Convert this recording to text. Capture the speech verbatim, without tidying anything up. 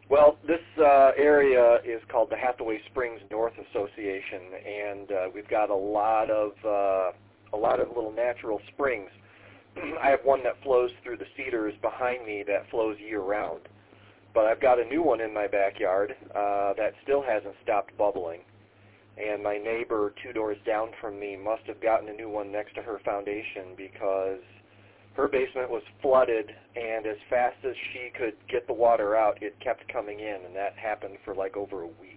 Well, this uh, area is called the Hathaway Springs North Association, and uh, we've got a lot of uh, a lot of little natural springs. I have one that flows through the cedars behind me that flows year-round. But I've got a new one in my backyard uh, that still hasn't stopped bubbling. And my neighbor two doors down from me must have gotten a new one next to her foundation because her basement was flooded, and as fast as she could get the water out, it kept coming in, and that happened for like over a week.